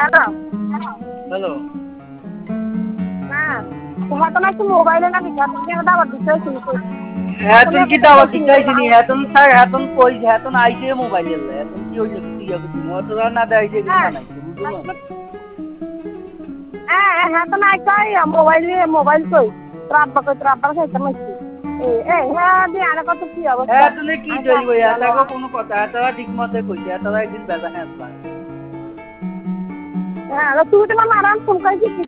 hello hello হ্যাঁ তোমার তো নাকি মোবাইলে না বিকাশ তুমি দাবার দিতে শুনছো হ্যাঁ তুমি কি দাওয়াত দিতেছিনি এখন স্যার এখন কই এখন আইছে মোবাইল এলে এখন কি হইছে কি হবে মোটরা না দেইছে কি বানাইছে বুঝলো হ্যাঁ তো নাই কই মোবাইল কই রাব্বা খাইতে মাইছি হ্যাঁ দিয়ে আর কত কি অবস্থা হ্যাঁ তুমি কি কইবো এটাকে কোনো কথা এটারা ঠিক মতে কইছে এটারা একদিন বেজা হ্যাঁ হ্যাঁ তুই তো মারান ফোন কইছিস